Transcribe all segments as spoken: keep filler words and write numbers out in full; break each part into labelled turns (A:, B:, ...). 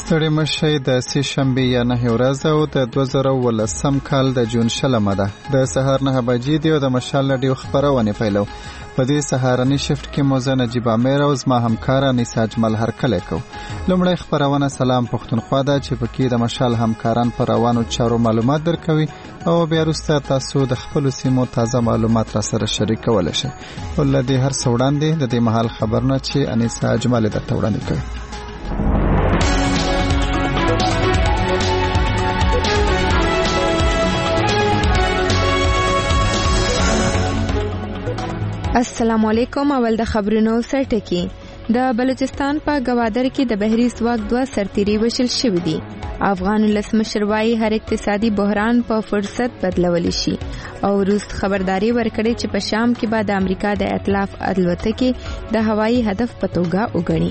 A: ستړي مشي د سې شنبې یا نهه ورځ او د دوه زره ولسم کال د جون شلمه ده. د سهار نه بجې دی او د مشال رادیو خبرونه پیلو. په دې سهارني شفت کې مو زه نجیب امیر او زما همکار انیسا اجمل هرکلی کو. لومړی خبرونه سلام پښتونخوا ده چې پکې د مشال همکاران پر روانو چارو معلومات درکوي او بیا وروسته تاسو د خپل سیمو تازه معلومات را سره شریکولی شئ. ولدي هر څه وړاندې د دې مهال خبرونه چې انیسا اجمل درته وړاندې کوي.
B: السلام علیکم. اول د خبرونو سرټکی. د بلوچستان په گوادر کې د بحري ځواک دوه سرتیري وشل شوې دي. افغان ولسمشر وايي هر اقتصادي بحران په فرصت بدلول شي او روس خبرداري ورکړي چې په شام کې به د امریکا د ائتلاف الوتکې د هوایي هدف په توګه وګڼي.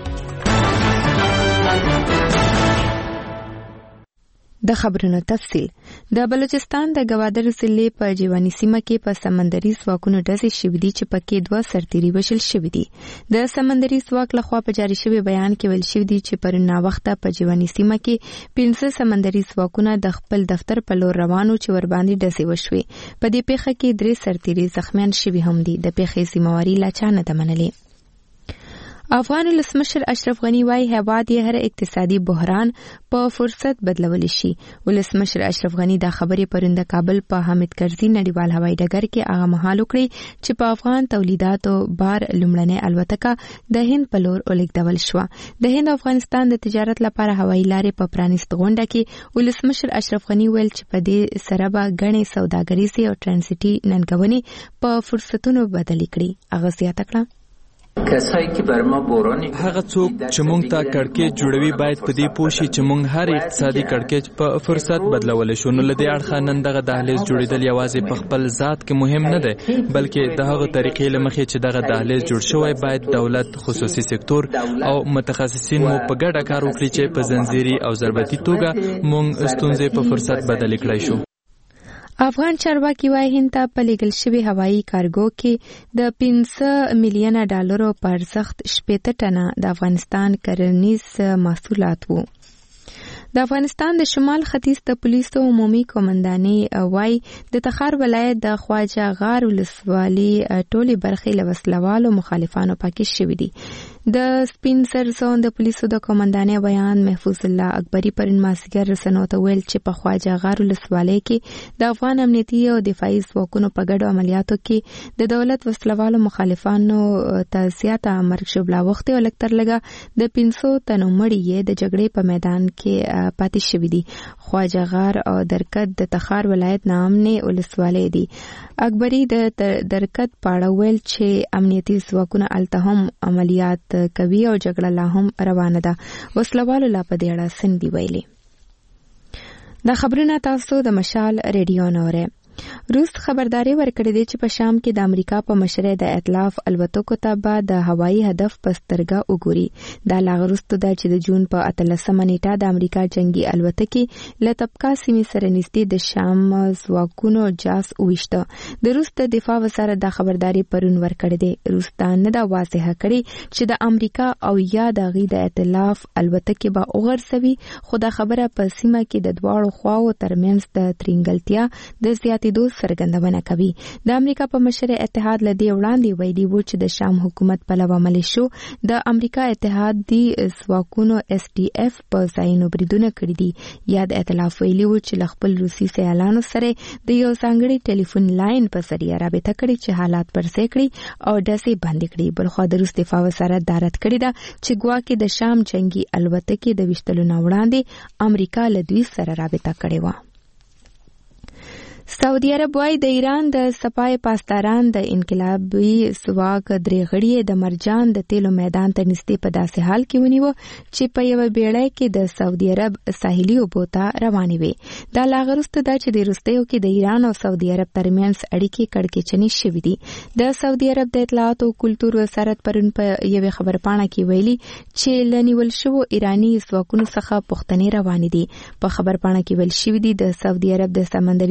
B: د خبرونو تفصیل. د بلوچستان د گوادر ضلع په جیوانی سیمه کې په سمندري ځواکونو ډزې شوې دي چې پکې دوه سرتیري وشل شوي دي. د سمندري ځواک لخوا په جاري شوی بیان کې ویل شوی دی چې پرون ناوخته په جیوانی سیمه کې پنځه سمندري ځواکونه د خپل دفتر په لور روانو چې ور باندې ډزې وشوي. په دې پیښه کې درې سرتیري زخمیان شوي هم دي. د پیښې ذمہواري لا چا نه ده منلې. افغان ولسمشر اشرف غنی وايي هیواد یې هر اقتصادي بحران په فرصت بدلول شي. ولسمشر اشرف غنی دا خبرې پرون د کابل په حامد کرزي نړیوال هوایي ډګر کې هغه مهال وکړي چې په افغان تولیداتو بار لومړنۍ الوتکه د هند په لور ولېږدول شوه. د هند افغانستان د تجارت لپاره هوایي لارې په پرانیست غونډه کې ولسمشر اشرف غنی ویل چې په دې سره به ګڼې سوداګریزې او ټرانزیټي ننګونې په فرصتونو بدلې کړي. هغه زیاته کړه
C: هغه څوک چې مونږ ته کړکېچ جوړوي باید په دې پوه شي چې مونږ هر اقتصادي کړکېچ په فرصت بدلولی شو. نو له دې اړخه نن دغه دهلیز جوړېدل یوازې په خپل ذات کې مهم نه دی، بلکې د هغه طریقې له مخې چې دغه دهلیز جوړ شوی باید دولت، خصوصي سکتور او متخصصین مو په ګډه کار وکړي چې په زنځیري او ضربتي توګه مونږ ستونزې په فرصت بدلې کړای شو.
B: افغان چارواکي وايي هند ته په لېږل شوي هوایي کارګو کې د پنځه میلیونه ډالرو په ارزښت شپېته ټنه د افغانستان کرنیز محصولات وو. د افغانستان د شمال ختیځ د پولیسو عمومي قومندانۍ وايي د تخار ولایت د خواجه غار ولسوالۍ ټولې برخې له وسلوالو مخالفانو پاکې شوې دي. د سپین سر زون د پولیسو د قومندانۍ بیان محفوظ الله اکبري پرون مازدیګر رسنیو ته ویل چې په خواجه غار ولسوالۍ کې د افغان امنیتي او دفاعي ځواکونو په ګډو عملیاتو کې د دولت وسلوالو مخالفانو ته زیاته مرګ ژوبلا وختې او لږ تر لږه د پنځو تنو مړي یې د جګړې په میدان کې پاتې شوي دي. خواجه غار او درکت د تخار ولایت نامنې ولسوالۍ دي. اکبري د درکت پاړه ویل چې امنیتي ځواکونه الته هم عملیات کوي او جګړه لا هم روانه ده. وسلوالو لا په دې اړه څه دي ویلي. دا خبرونه تاسو د مشال ریډیو نه اورئ. روس خبرداري ورکړې ده چې په شام کې د امریکا په مشرۍ د ائتلاف الوتکو ته به د هوایي هدف په سترګه وګوري. دا لا وروسته ده چې د جون په اتلسمه نیټه د امریکا جنگي الوتکې له طبقه سیمې سره نږدې د شام ځواکونو جاس وویشته. د روس د دفاع وزارت دا خبرداري پرون ورکړې ده. روس دا نه ده واضحه کړې چې د امریکا او یا د هغې د ائتلاف الوتکې به وغورځوي، خو دا خبره په سیمه کې د دواړو خواو ترمنځ د ترینګلتیا د زیاتېدو څرګندونه کوي. د امریکا په مشرۍ اتحاد له دې وړاندې ویلي و چې د شام حکومت پلوه ملیشو د امریکا اتحادي ځواکونو اس ډي اف په ځایونو بریدونه کړي دي. یا د ائتلاف ویلي و چې له خپل روسي سیالانو سره د یو ځانګړي ټلیفون لاین په ذریعه رابطه کړي چې حالات پرځای کړي او ډزې بندې کړي. بلخوا د روس دفاع وزارت دا رد کړې ده چې ګواکې د شام جنگي الوتکې د ویشتلو نه وړاندې امریکا له دوی سره رابطه کړې وه. سعودي عرب وايي د ایران د سپای پاسداران د انقلابي ځواک درې غړي د مرجان د تیلو میدان ته نږدې په داسې حال کې ونیوه چې په یوه بیړۍ کې د سعودي عرب ساحلي اوبو ته روانې وې. دا لا وروسته ده چې د وروستیو کې د ایران او سعودي عرب ترمنځ اړیکې کړکېچنې شوې دي. د سعودي عرب د اطلاعات او کلتور وزارت پرون په یوې خبرپاڼه کې ویلي چې له نیول شوو ایراني ځواکونو څخه پوښتنې روانې دي. په خبرپاڼه کې ویل شوي دي د سعودي عرب د سمندري ځواک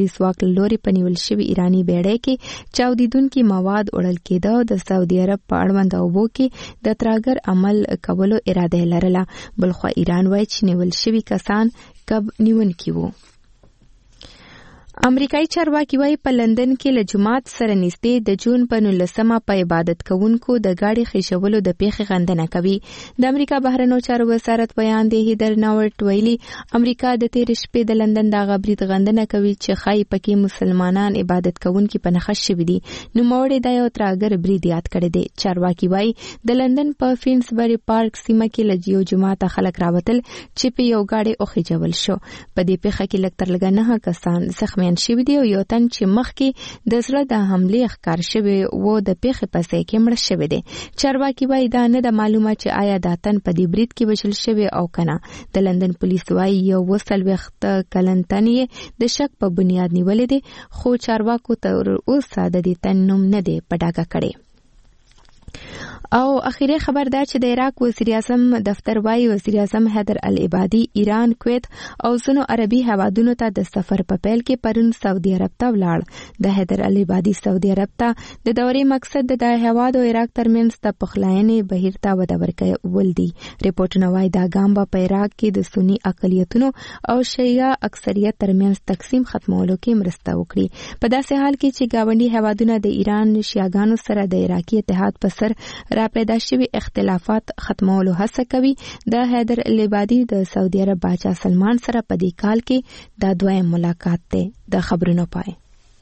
B: عراق لوري په نیول شوی ایرانی بیړۍ کې چاودیدونکي مواد وړل کېده او د سعودي عرب په اړوند اوبو کې د ترهګر عمل کولو اراده لرله. بلخوا ایران وایي چې نیول شوي کسان کب نیونکي وو. امریکایي چارواکي وايي په لندن کې له جماعت سره نږدې د جون په نولسمه په عبادت کوونکو د گاډي خېشولو د پیښې غندنه کوي. د امریکا بهرنیو چارو وزارت بیان دی هیدر ناورټ ویلي امریکا د تیر شپې د لندن د غبرید غندنه کوي چې خای پکې مسلمانان عبادت کوونکي په نخښ شوي دي. نو موړې د یو ترهګر برید یاد کړی دی. چارواکي وايي د لندن په فینسبری پارک سیمه کې له یو جماعت خلک راوتل چې په یو گاډي او خېجول شو. په دې پیښه کې لږ تر لږه نه کسان زخمي شوی دی او یو تن چې مخکې د زړه د حملې ښکار شوی و د پیښې په ځای کې مړ شوی دی. چارواکي وايي دا نه د معلومه چې آیا دا تن په دې برید کې وژل شوی او کنه. د لندن پولیس وايي یو وسلوخت کلن تن یې د شک په بنیاد نیولې دی خو چارواکو تر اوسه د دې تن نوم نه دی په ډاګه کړی. او اخیری خبر دا چې د عراق وزیر اعظم دفتر وايي وزیر اعظم حیدر العبادي ایران، کویت او ځینو عربي هیوادونو ته د سفر په پیل کې پرون سعودي عرب ته ولاړ. د حیدر العبادي سعودي عرب ته د دورې مقصد د هیواد او عراق ترمنځ د پخلاینې بهیر ته وده ورکول دي. ریپورټونه وايي دا ګام به په عراق کې د سني اقلیتونو او شیعه اکثریت ترمنځ تقسیم ختمولو کې مرسته وکړي. په داسې حال کې چې گاونډي هیوادونه د ایران شیعاګانو سره د عراقي اتحاد په سر را پیدا شوي اختلافات ختمولو هڅه کوي. د حیدر العبادي د سعودي عرب باچا سلمان سره په دې کال کې دا دویم ملاقات دی. د خبرونو پای.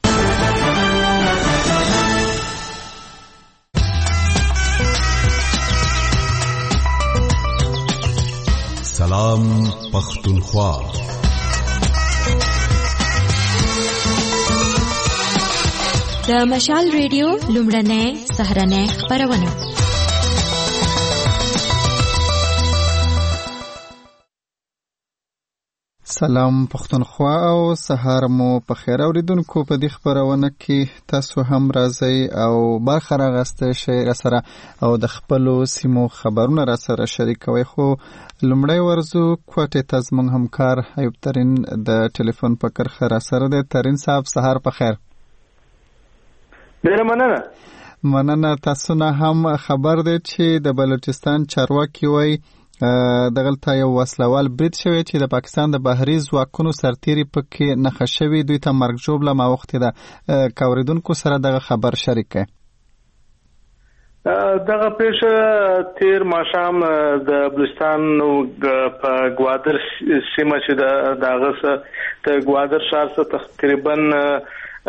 D: سلام پختونخوا.
E: د مشال ریډیو لومړنۍ سهارنۍ خبرونه.
A: سلام پختونخوا او سهار مو په خیر اوریدونکو. په دې خبرونه کې تاسو هم راځئ او برخه راغسته شئ را سره او د خپلو سیمو خبرونه را سره شریکوي. خو لومړی ورزو کوټې ته زموږ همکار ایوب ترین د ټلیفون په کرښه را سره دی. ترین صاحب سهار په خیر.
F: ډیره مننه.
A: مننه. تاسو نه هم خبر دی چې د بلوچستان چارواکي وایي دغلته یو وسلوال برید شوی چې د پاکستان د بحري ځواکونو سرتیري پکې نښه شوي، دوی ته مرګ ژوبله موختې ده. که اورېدونکو سره دغه خبر شریک کړئ.
F: دغه پیښه تیر ماښام د بلوچستان په ګوادر سیمه چې د هغه څخه د ګوادر ښار څخه تقریبا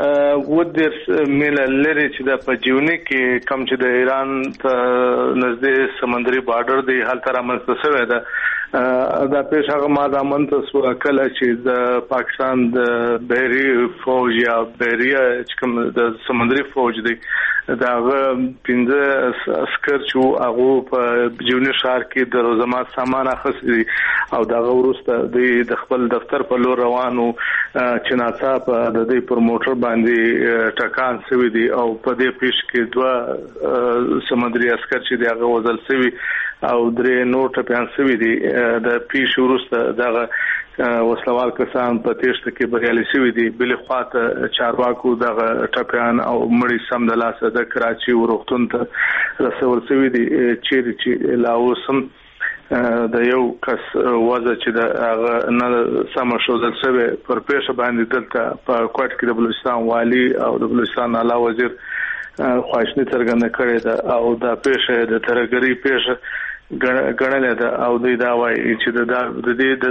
F: ودر میله لري چې د پجونی کې کم چې د ایران ته نږدې سمندري بارډر دی هلته رامنځته شوی ده. دا پیښه هغه مادامن ته سو کله چې د پاکستان د بحري فوج یا بحریه چې کوم د سمندري فوج دی داغه پنځه عسكر چې هغه په جونی ښار کې د روزمات سامان اخیستي او داغه ورسته د خپل دفتر په لور روانو چې ناڅاپه د دې پر موټر باندې ټکان شوی دی او په دې پیښ کې دوه سمندري عسكر چې داغه وزل شوی او درې نور ټپيان شوی دي. د پیښ ورسته دغه وسلوال کسان په تېښته کې بریالي شوي دي. بلې خواته چارواکو دغه ټپيان او مړي سم د لاسه د کراچي روغتون ته رسول شوي دي چیرې چې لا اوس هم د یو کس وضع چې د هغه نه سم ښودل شوی پر پیښه باندې دلته په کوټ کې د بلوچستان والي او د بلوچستان اعلی وزیر خواشني څرګنده کړې ده او دا پیښه د ترهګرۍ پیښه ګڼلې ده او دوی دا وایي چې د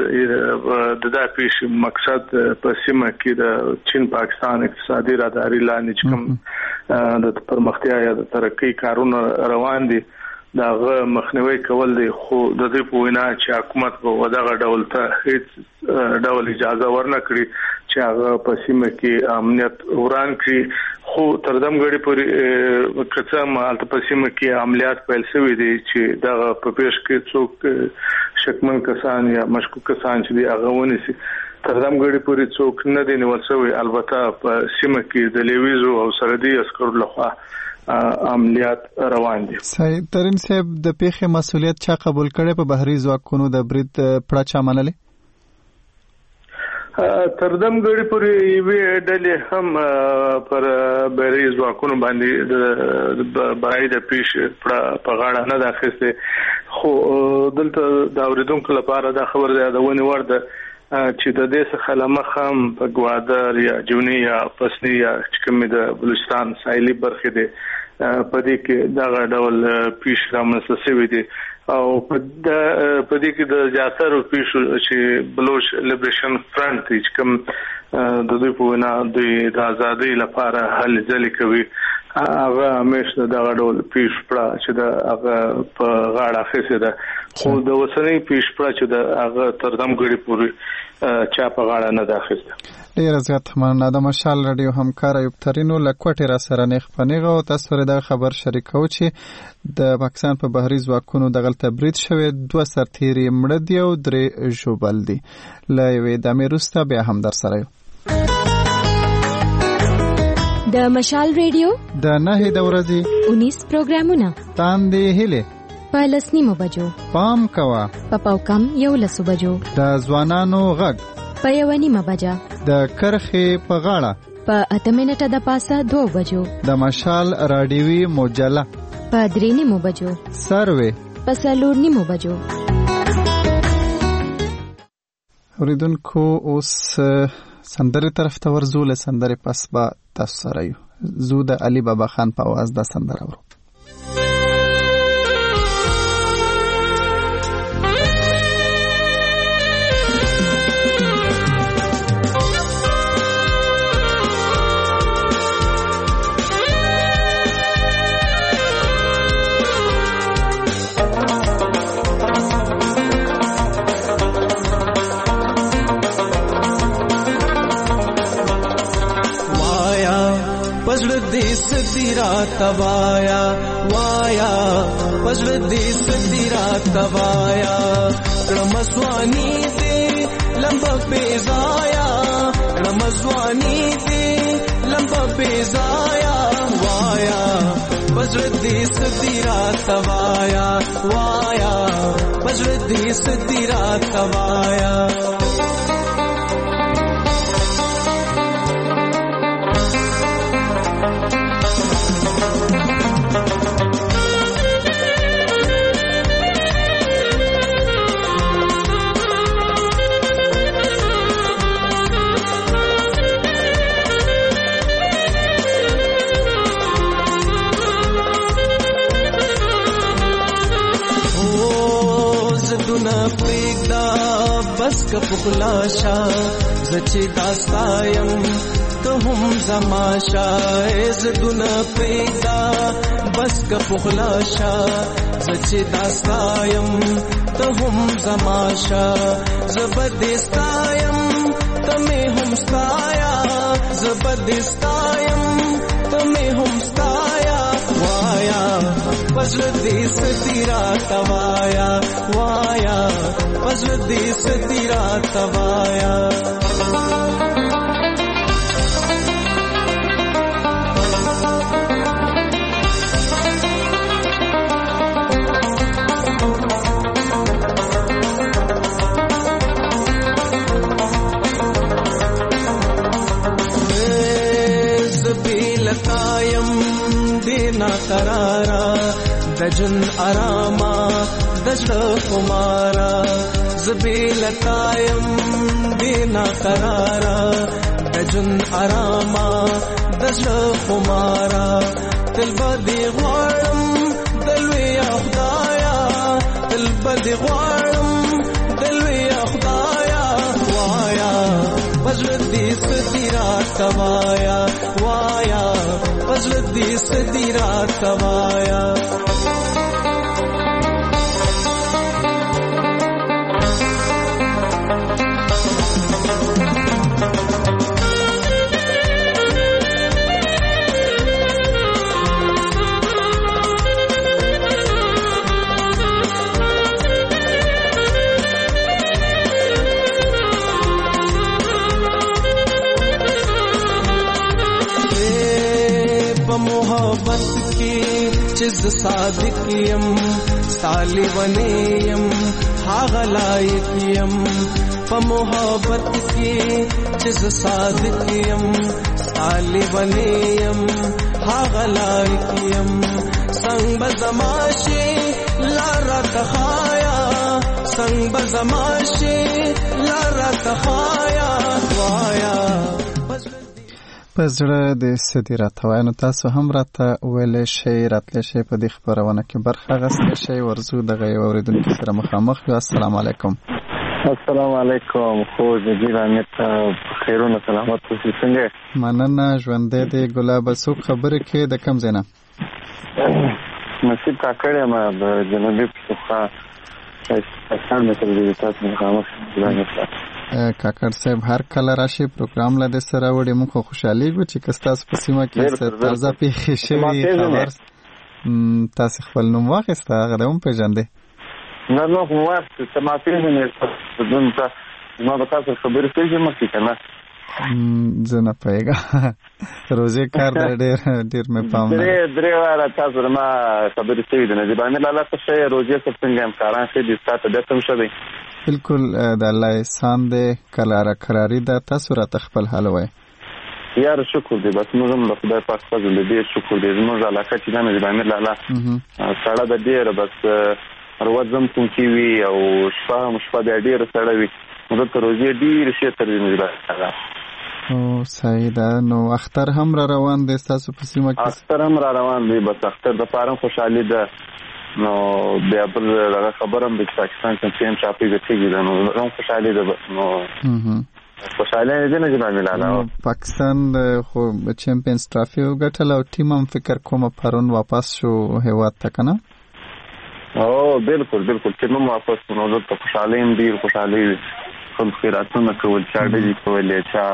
F: دې د دا پیښې مقصد په سیمه کې د چین پاکستان اقتصادي راداري لاندې چې کوم د پرمختیا یا د ترقۍ کارونه روان دي داغه مخنیوي کول دي. خو د دې په وینا چې حکومت په دغه ډول ته هیڅ ډول اجازه ورنکړي چې هغه په سیمه کې امنیت وران کړي. خو تر دمګړي پورې کڅم الته په سیمه کې عملیات پیل شوي دي چې دغه په پیښ کې څوک شکمن کسان یا مشکوک کسان چې دی هغه ونیسي. تر دمګړي پورې څوک نه دی نیول شوی. البته په سیمه کې د لیویزو او سرحدي عسکرو لخوا عملیات روان دي.
A: صحیح. ترین صاحب د پیښې مسؤلیت چا قبول کړي؟ په بحري ځواکونو د برید پړه چا منلې؟
F: تردم غړي پورې وی ډلې هم پر بری ځواکونو باندې د برای د پیش په غاړه نه داخسته خو دلته د اوریدونکو لپاره دا خبر ده د ونی ورده چې د دې څخه لمخم په ګوادر یا جونی یا پسنی یا کوم د بلوچستان ساحلي برخې دي په دې کې دا ډول پیش رامنځته شوی دي او په دې کې د جاسر پیش چې بلوچ لیبریشن فرنٹ چې کوم د دوی په وینا د آزادۍ لپاره هلې ځلې کوي هغه همیشه دا ډول پیش پړه چې دا هغه په غاړه خسته ده خو د وسنۍ پیش پړه چې دا هغه تردم غړي پوری چا په غاړه نه داخسته.
A: ډیر زیات مننه. د مشال رادیو همکار ایوب ترینو لکوټی را سره نخ پنیغه او تاسو د خبر شریکو چې د پاکستان په بهري ځواکونو د غلطه برید شوی دوه سرتیري مړه دي او درې ژوبل دي. لا یوې د میروستا بیا هم در سره یو.
E: د مشال رادیو
A: د نهي د ورځې
E: انیس پروګرامونه
A: تاندې هله
E: په لسنیمو بجو
A: پام کوا
E: په پاوکم یو لسو بجو
A: د ځوانانو غږ
E: په یو نیمه بجه
A: د کرخې په غاړه
E: په اته منټه د پاسه دوه بجو
A: د مشال رادیوي مجله
E: په درې نیمو بجو
A: سروي
E: په څلور نیمو بجو.
A: اوریدونکو اوس سندرې طرف ته ورځو. له سندرې پس به تاسو سره یو زو د علي بابا خان په आवाज د سندره ورو.
G: तवाया वाया पजर देश तेरा तवाया रमस्वानी दे लंब पेजाया रमस्वानी दे लंब पेजाया वाया पजर देश तेरा तवाया वाया पजर देश तेरा तवाया. बस कपुलाशा जची दास्तायम तो हम जमाशा ज़दुन पेदा बस कपुलाशा जची दास्तायम तो हम जमाशा जबरदस्तायम तमें हम स्ताया जबरदस्तायम तमें हम स्ताया वाया पजर देश तेरा तवाया वाया पजर देश तेरा तवाया. लतायम देना करारा दजन आरामा दजर कुमारा जबे लतायम देना करारा दजन आरामा दजर कुमारा दिल बदे ग़वारम दिलवे खुदाया दिल बदे ग़वारम दिलवे खुदाया वाया पजर देश तेरा तवाया वाया पजर देश तेरा तवाया. मोहब्बत की चिज सादिकियम सालिवनेयम हागलायकियम په محبت کې چې صادق یم طالب ولیم هغه لار یم څنګه بزماشي لار تخایا څنګه بزماشي لار تخایا وایا
A: په زړه د سدي راته وای نو تاسو هم راته ویلی شئ راتلی شئ په دې خپرونه کې برخه اخیستی شئ ورځو دغه یو اورېدونکي سره مخامخ یو. السلام علیکم.
H: السلام علیکم. خو جدیر امیر ته خیرونه سلامت اوسئ. څنګه
A: مننه ژوندی دی. ګلابه څوک خبرې کوي د کوم ځای نه؟
H: نصیب کاکړ یم د جنوبي پښتونخوا پاکستان مې تر دې تاسو مخامخ
A: کاکړ صاحب هر کله راشي پروګرام له دې سره وړي موږ خوشحالېږو چې که ستاسو په سیمه کې څه تازه پیښې شوي خبر تاسو خپل نوم واخیسته هغه د هم پېژندې؟
H: نه نو خو ما ته ما پېژنې ما به تاسو خبرې پېژنم مخکې که نه
A: زه نه پوهېږم روزې کار دی ډېر ډېر مې پام نه
H: درې درې واره تاسو ما خبرې شوي دي نجیب امیر لالا څه شی روزې صاحب څنګه همکاران ښه دي ستا طبیعت هم ښه دی؟
A: بالکل د الله احسان دی کلاره کراري ده. تاسو راته خپل حال وایئ.
H: یاره شکر دی بس موږ هم د خدای پاک فضل دی ډېر شکر دی. زموږ علاقه چې ده نجیب امیر لالا سړه ده ډېره بس ورځ هم کوم کې وي او شپه هم شپه بیا ډېره سړه وي نو دلته روزې ډېرې ښې تر دي نجیب امیر لالا.
A: او صحیح ده. نو اختر هم را روان دی ستاسو په سیمه کې؟
H: اختر هم را روان دی بس اختر دپاره هم خوشحالي ده. نو بیا بل دغه خبره هم د پاکستان چمپیون شاپي ګټېږي ده نو هم خوشحالي ده نو خوشحالي نه دي نجیب امیر لالا.
A: پاکستان خو چمپیونز ټرافي وګټله او ټیم هم فکر کومه پرون واپس شو هېواد ته که نه؟
H: او بالکل بالکل ټیم هم واپس شو نو دلته خوشحالي هم ډېر خوشحالي خلک خیراتونه کول چا ډزې کولې چا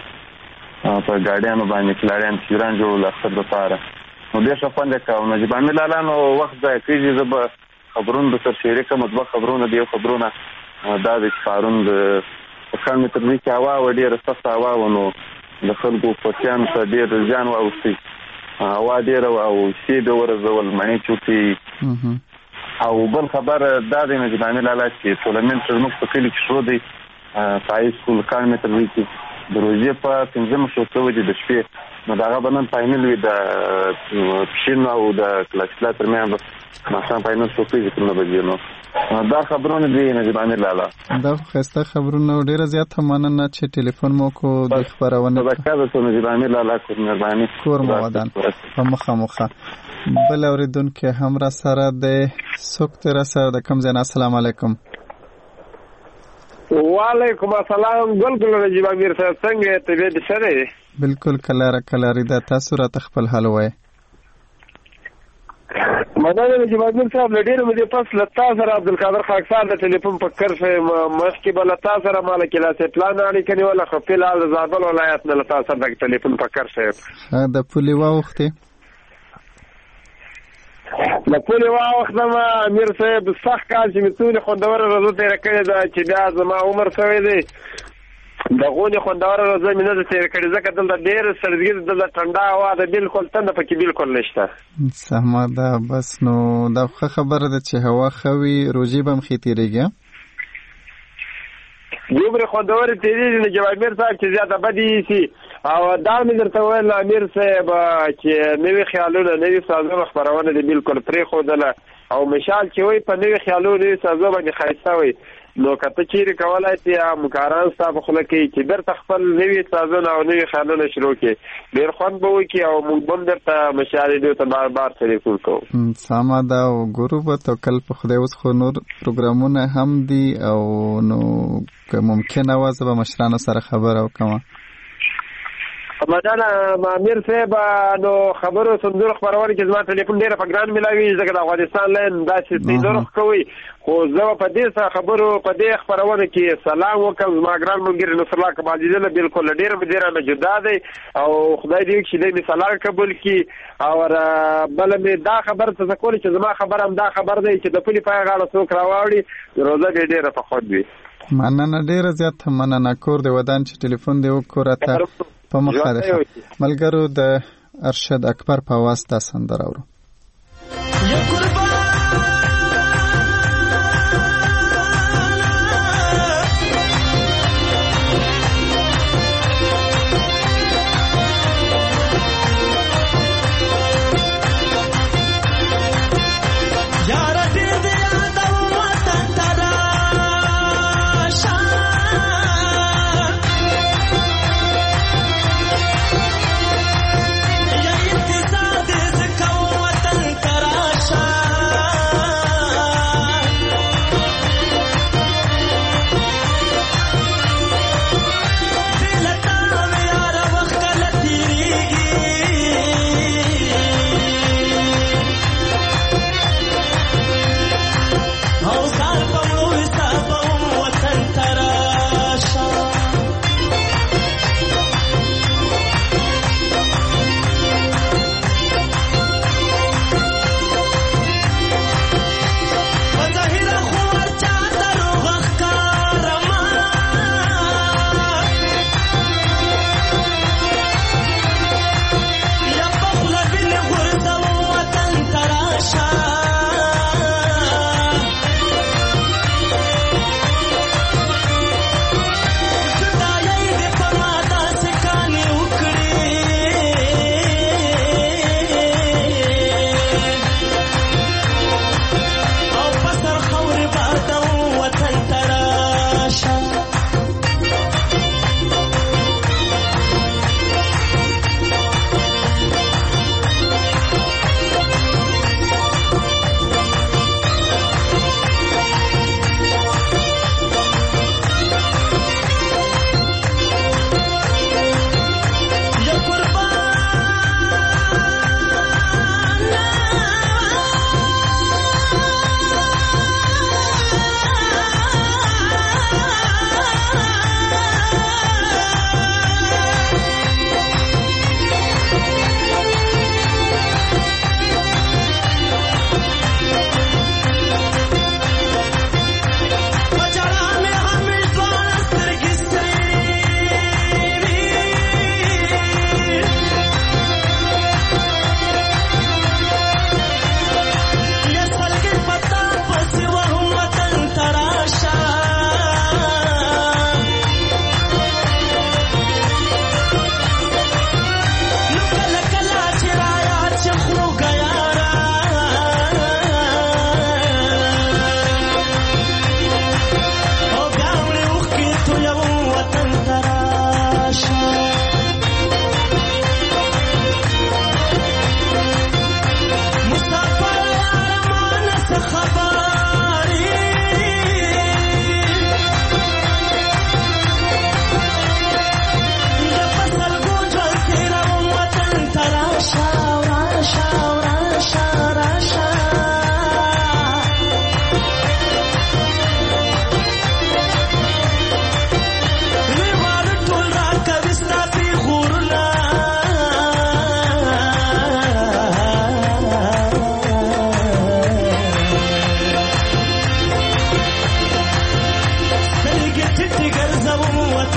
H: په ګاډیانو باندې کلاړیان تیران جوړول اختر دپاره نو ډېر ښه خوند یې کوه. نجیب امیر لالا نو وخت ضایع کېږي زه به خبرونه درسره شریکم دوه خبرونه دي. یو خبرونه دا دی چې پرون د په خان مې تر دې کې هوا وه ډېره سخته هوا وه نو د خلکو پوځیانو ته ډېر زیان واوښتی هوا ډېره وه او شپې به ورځول مڼې چوټې او بل خبر دا دی نجیب امیر لالا چې ټورنمنټ زموږ په کلي کې شروع دی په های سکول کان مې تر دې کې د روژې په پنځمه شو څه بجې د شپې نو د هغه به نن فاینل وي د پښین او د کلاسیکلا تر منځ به ماښام فاینل شو کېږي تر نهه بجې نو دا خبرونه دي نجیب امیر لالا.
A: دا خو ښایسته خبرونه او ډېره زیاته مننه چې ټلیفون مو کو د خپرونې
H: صدقه درته نجیب امیر لالا کور مهرباني
A: کور مو ودان په مخامخه. بل اورېدونکی هم را سره دی. څوک دی را سره د کوم ځای نه؟ السلام علیکم.
I: وعلیکم السلام. ګل ګل نجیب امیر صاحب څنګه یې طبیعت ښه دی؟
A: بالکل کلاره کلاري ده. تاسو راته خپل حال وایئ.
I: مننه نجیب امیر صاحب له ډېرې مودې پس له تا سره عبدالقادر خاکسار د ټلیفون په کر شوم مخکې به له تا سره ما له کلاسې پلان اړیکه نیوله خو فلحال د زابل ولایت نه له تا سره د ټلیفون په کر شوم.
A: د پولې واوښتې؟
I: له پولې واوښتم امیر صاحب سخت کال چې مې څومره خوندوره ورځو تېره کړې ده چې بیا زما عمر شوی دی د غونې خوندوره ورځ مې نه ده تېره کړې ځکه دلته ډېر سړزګي دلته ټنډه هوا ده بالکل تنده پکې بالکل نشته.
A: سمه ده بس نو دا ښه خبره ده چې هوا ښه وي روژې به هم ښې تېرېږي.
I: دومره خوندورې تېرېږي نجیب امیر صاحب چې زیاته بدې ایسي او دا مې درته ویل امیر صاحب چې نوي خیالونه نوي سازونه خپرونه دې بالکل پرېښودله او مثال چې وایي په نوي خیالونو نوي سازو باندې ښایسته وي نو که ته چیرې کولی شې همکاران ستا په خوله کوي چې بېرته خپل نوي سازونه او نوي خیالونه شروع کړي ډېر خوند به وکړي او موږ به هم درته مشالې دې ته بار بار ټلیفون کوو.
A: سمه ده او ګورو به توکل په خدای. اوس خو نور پروګرامونه هم دي او نو که ممکنه وه زه به مشرانو سره خبره وکړم.
I: مننه امیر صاحب. نو خبرو صندوق خپرونه کې زما ټلیفون ډېره په ګران میلاوي ځکه د افغانستان لاین داسې صندوق کوي خو زه په دې خبرو په دې خپرونه کې سلام وکړم. زما ګران ملګري نصر الله کمالدین بالکل ډېر مې ډېر نه جدا دی او خدای دې وکړي چې دې مې سلام قبول کړي او بله مې دا خبره څه کولی چې زما خبره هم دا خبر دی چې د پولې پای غاړه څوک راواړي روزه به ډېره په خوند وي.
A: مننه ډېره زیاته مننه. کور دې ودان چې ټلیفون دې وکړو راته په مخه ده. ملګرو د ارشد اکبر په आवाज دا سندره اورو.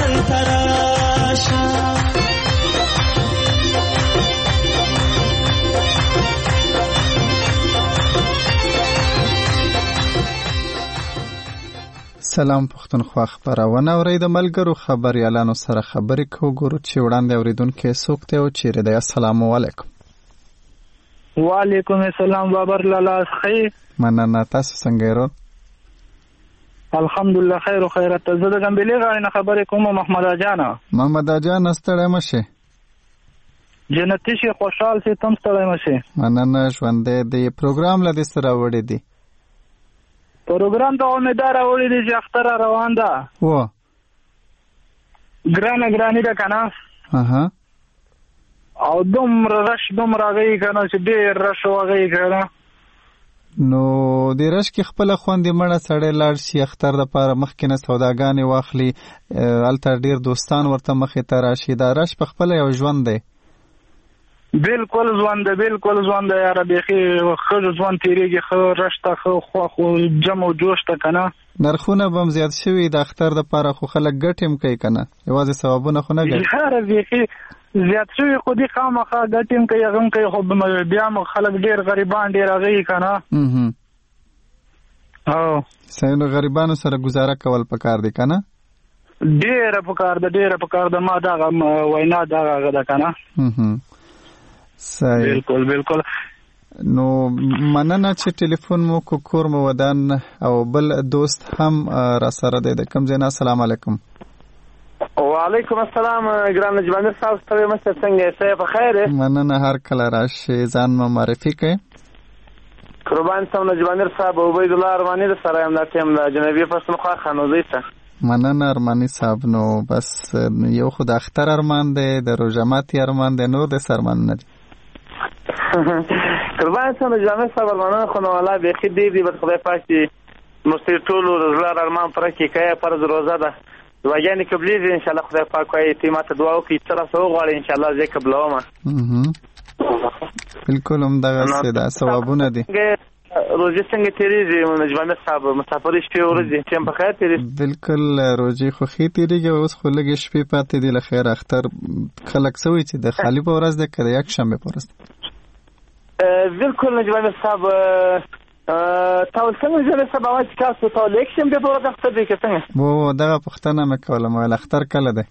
G: ځان تراشه
A: سلام پښتونخوا خبرونه اورئ د ملګرو خبريالانو سره خبرې کوو ګورو چې وړاندې اوریدونکو څوک ته او چیرې دی. السلام علیکم.
J: وعلیکم السلام بابر لالا خیر.
A: مننه، تاسو څنګه یو؟
J: الحمدلله خیر او خیرت. زه د ګمبلې غاړې نه خبرې کوم. محمد جانا
A: محمد جان ستړی مشه
J: جنتی شي خوشحال سي تم ستړی مشه.
A: مننه ژوندې دی. پروګرام لدې سره وړي دی.
J: پروګرام ته امیدوار وړي دي چې اختر روان ده.
A: و
J: ګرانه ګرانی ده کنه.
A: اها
J: او دومره رش دومره غي کنه چې ډېر رش وغي کنه.
A: نو د رش کې خپل خوندې مړه سړی لاړ شي اختر د پاره مخکې نه سوداګانې واخلي، الته ډېر دوستان ورته مخې ته راشي. دا رش په خپل یو ژوند دی.
J: بالکل ژوند دی، بالکل ژوند دی یاره. بیخي ښه ژوند تېرېږي، ښه رش ته ښه خوښ او جمع و جوش ته که نه.
A: نرخونه به هم زیات شوي د اختر دپاره، خو خلک ګټې هم کوي که نه، یوازې ثوابونه خو نه ګټي.
J: یاره بیخي زیات شوي خو دې خامخا ګټې هم کوي هغه هم کوي، خو بیا هم خلک ډېر غریبان ډېر هغه یي که نه. او
A: صحیح. نو غریبانو سره ګزاره کول پکار دی که نه؟
J: ډېره پکار ده، ډېره پکار ده. ما دغه وینا دغه هغه ده که نه.
A: صحیح.
J: بالکل بالکل.
A: نو مننه چې ټلیفون مو کو کور مو ودان او بل دوست هم را سره دی. د کوم ځای نه؟ السلام علیکم.
F: وعلیکم السلام. ګران نجمانر صاحب ستړی مشه، څنګه یې؟ په خیر.
A: مننه، هر کله راشي. ځان مو معرفي کړئ.
F: قربان سم نجمانر صاحب عبید الله ارمانی د سره یم، دا ټیم د جنوبي پښتونخوا خانوزۍ ته.
A: مننه ارمانی صاحب. نو بس یو خو د اختر ارمان دی، د روژه ماتي ارمان دی، نور د سرمان نه دی.
F: قربان سم نجمانر صاحب ارمانونه خو نو الله بیخي ډېر دي. بس خدای پاک چې مستې ټولو د زړه ارمان پوره کړي. که یې فرض روژه ده دعاګانې قبلېږي انشاءالله. خدای پاک وایي ته ماته دعا وکړي، څه راڅه وغواړې انشاءالله زه یې قبلومه. بالکل همدغسې ده، ثوابونه دي. روژې څنګه تېرېږي نجمانر صاحب؟ مسافرۍ شپې ورځې ټیم په خیر تېرېږي؟ بالکل روژې خو ښې تېرېږي. اوس خو لږې شپې پاتې دي له خیره. اختر خلک څه وایي چې د خالي په ورځ دی که د یکشنبې په ورځ دی؟ بالکل نجمانر صاحب. تاسو څنګه نجمانر صاحب اواز تاسو ته د یکشنبې په ورځ اختر دی که څنګه؟ و دغه پوښتنه مې کوله، ما ویل اختر کله دی؟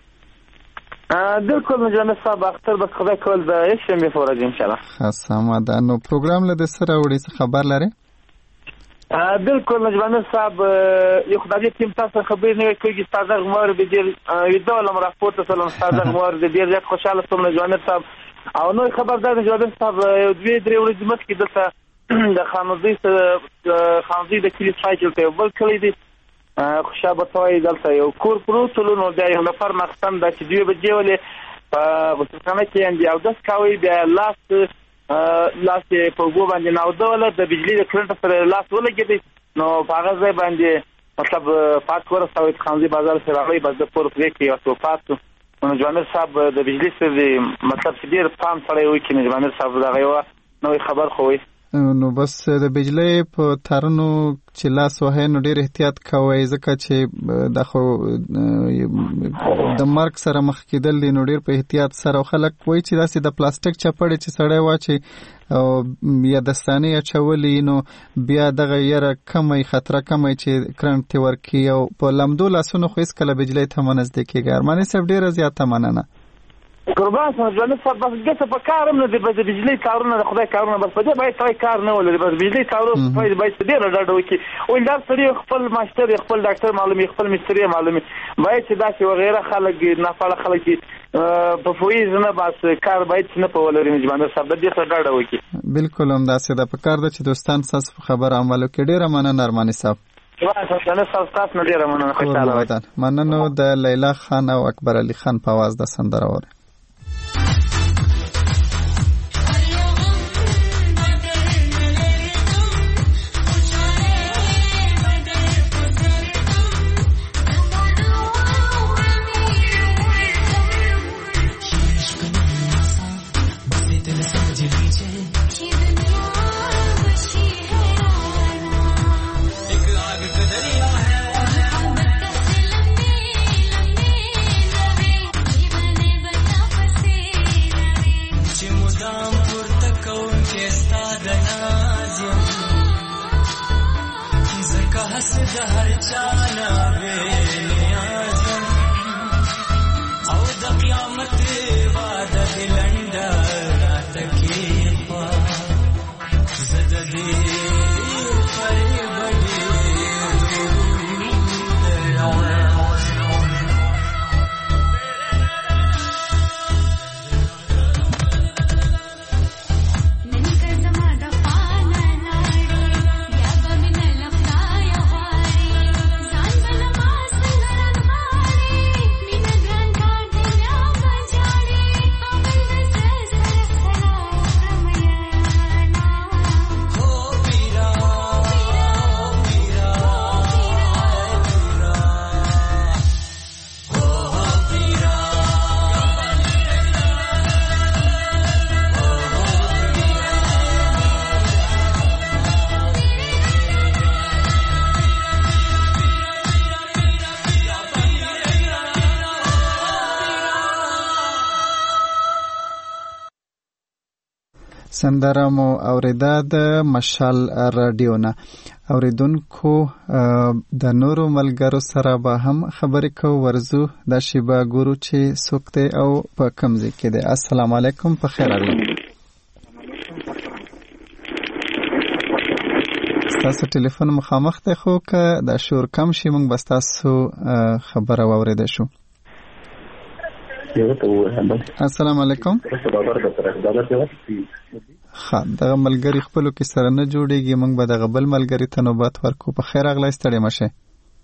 F: بالکل نجمانر صاحب اختر بس خدای کول د یکشنبې په ورځ انشاءالله. ښه سمه ده. نو پروګرام له دې سره وړي څه خبر لرې؟ بالکل نجمانر صاحب یو خدای ټیم تاسو خبرې نه کوي. ستا غږ مې واورېد، ډېر ویده ولم راپورته شولم، ستا غږ مې واورېد، ډېر زیات خوشحاله شوم نجمانر صاحب. او نوې خبر دا ده نجمانر صاحب، یو دوې درې ورځې مخکې دلته د خانوزۍ خانوزۍ د کلي سایکل ته یو بل کلی دی خوشابه توای، دلته یو کور پروت و. نو بیا یو نفر مقصد دا چې دوی بجې ولې په غسلخانه کې اندي اودس کوي، بیا لاس لاس یې په اوبو باندې ناوده وله، د بجلي د کرنټ سره لاس ولګېدی. نو په هغه ځای باندې مطلب پاک ورسوئ، خانزي بازار سره راغی، بس د پور پرې کې یو وفات شو. نو نجمانر صاحب د بجلي سره مطلب چې ډېر پام سړی وکړي نجمانر صاحب دغه یوه نوې خبر خو وایي. نو بس د بجلی په تارونو چې لاس وهئ نو ډېر احتیاط کوئ، ځکه چې دا خو د مرګ سره مخ کېدل دي. نو ډېر په احتیاط سره. خلک وایي چې داسې د پلاستیک چپړې چې سړی واچي او یا دستانې اچولي نو بیا دغه یره کمی خطره کمی چې کرنټ ترې ورکړي، او په لمدو لاسونو خو هېڅکله بجلی ته مه نږدې کېږئ. ارماني صاحب ډېره زیاته مننه. قربان سم ځواني صاحب بس ګټه په کار هم نه دی، بس د بجلي تارونه د خدای کارونه بس په دې باید سړی کار نه ولري. بس بجلي تارونه باید باید ډېره ډاډه وکړي. وایي دا سړي خپل ماشټر خپل ډاکټر معلومي، خپل مستري معلومي، باید چې داسې وغیره خلک ناپاړه خلک په فویز نه بس کار باید نه په ولري. نجمانر صاحب د دې څخه ډاډه وکړي. بالکل همداسې ده، په کار ده چې دوستان ستاسو په خبره عمل وکړي. ډېره مننه ارماني صاحب. مننه. د لیلا خان او اکبر علي خان په आवाज د سندره وره.
G: هر چانا بے نیازم او د قیامت وعده دلنده راتکی خوا زددی فریب دی
A: سندره مو اوریده د مشال رادیو نه. اوریدونکو د نورو ملګرو سره به هم خبرې کو ورزو د شیبه ګورو چې څوک دی او په کوم ځای کې دی. السلام علیکم، په خیر راغلی. ستاسو ټلیفون مخامخ دی خو که د شور کم شي موږ به ستاسو خبره واورېدی شو. السلام علیکم. ښه، دغه ملګري خپلو کې سره نه جوړېږي، موږ به دغه بل ملګري ته نوبت ورکو. په خیر راغلی، ستړی مه شئ.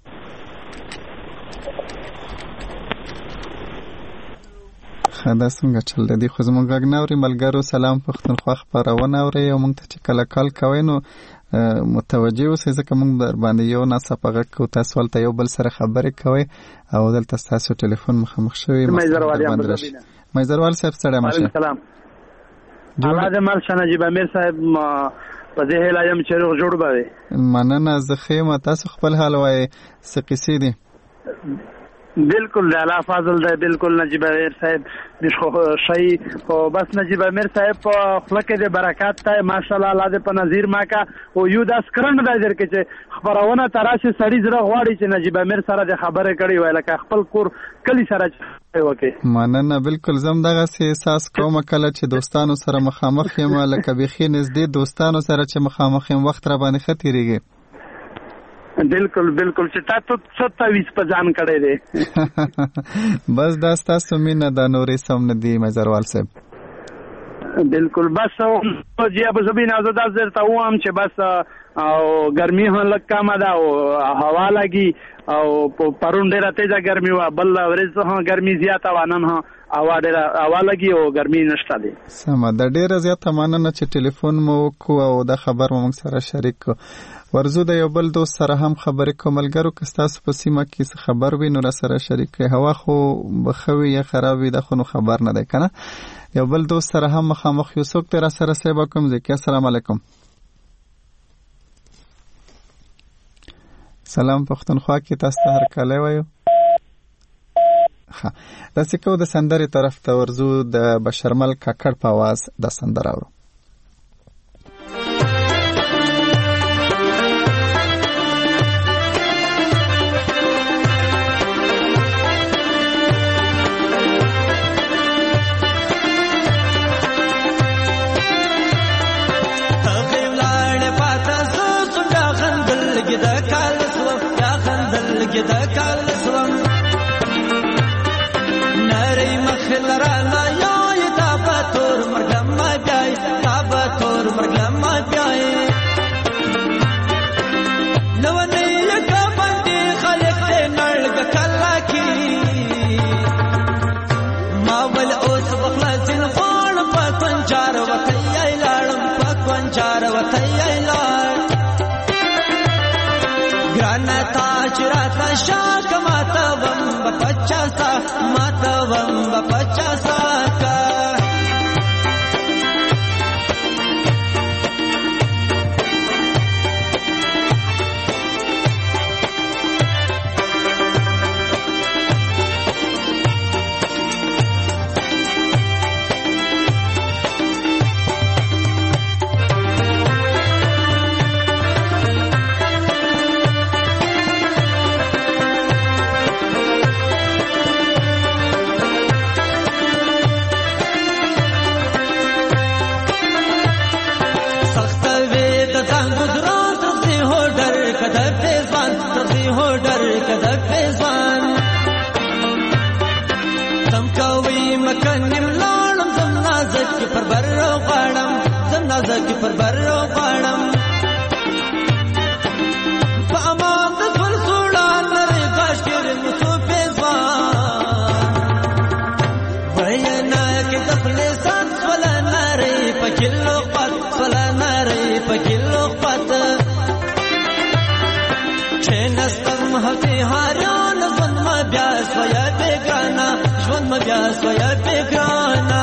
A: ښه، دا څنګه چل دی؟ خو زموږ غږ نه اوري. ملګرو سلام پښتونخوا خپرونه اورئ او موږ ته چې کله کال کوئ نو متوجه اوسئ، ځکه موږ در باندې یو ناڅاپه غږ کوو، تاسو هلته یو بل سره خبرې کوئ او دلته ستاسو ټلیفون مخامخ شوی. میزروال صاحب ستړی مه شئ.
J: الله دې مال شه نجیب امیر صاحب په دې هیله یم چې روغ جوړ به وي.
A: مننه، زه ښه یم. تاسو خپل حال وایئ، څه قیسې دي؟
J: بالکل د الله فضل دی. بالکل نجیب امیر صاحب شي او بس نجیب امیر صاحب په خپل کې د برکات ته ماشاءالله الله دې په نظیر ما کا او یو داس کرن د ذکر کې چې خبرونه تراشه سړی زړه غواړي چې نجیب امیر سره د خبرې کړي وای لکه خپل کور کلی سره وکي.
A: مننه، بالکل زم دغه احساس کوم کله چې دوستانو سره مخامخ یم، لکه بيخي نږدې دوستانو سره چې مخامخ یم، وخت را باندې خطرېږي.
J: بالکل بالکل چې تاسو څه تعویض په ځان کړی دی.
A: بس دا ستاسو مینه د نورې سم نه دی مزروال صاحب.
J: بالکل بس او جی ابو زبین آزاد درته وایم چې بس او ګرمي هم لږ کم ده او هوا لګي او پرون ډېره تیزه ګرمي وه، بل ورځ هم ګرمي زیاته وه، نن هم هوا ډېره هوا لګي او ګرمي نشته دی.
A: سمه ده، ډېره زیاته مننه چې ټلیفون مو وکړو او دا خبر مو موږ سره شریک کړو. ورزو د یو بل دوست سره هم خبرې کوم. ملګرو که ستاسو په سیمه کې څه خبر وي نو را سره شریک کړئ. هوا خو به ښه وي یا خراب وي، دا خو نو خبر نه دی که نه. یو بل دوست سره هم مخامخ یو څوک دی را سره صاحب کوم ځای کې. السلام علیکم. سلام پښتونخوا کې تاسو ته هر کله وایو. ښه، داسې کوو د سندرې طرف ته ورځو. د بشرمل کاکړ په اواز د سندره اورو.
G: دا کال سوم نری مخل را لا یای دا بتور مرګم ما بیاي، دا بتور مرګم ما بیاي. نو نه لکه باندې خلق دې نړګ کلا کی ما ول اوس بخلصین خون په پنجار وته یای لاړم په پنجار وته یای لاړ ګرانه چرات شاک ماتا وم بپچاسا ماتا وم بپچاسا کا پیزوان تم کوي مکنم لاړم زم نازک پر بر غړم زم نازک پر بر غړم په امان د ټول سوړان لري کاش کې مو پیزوان وینا کې د خپل سات ولا نری پکلو پات ولا نری پکلو پات چنستم هته هاران ژوند ما بیا سویا بیگانا ژوند ما بیا سویا بیگانا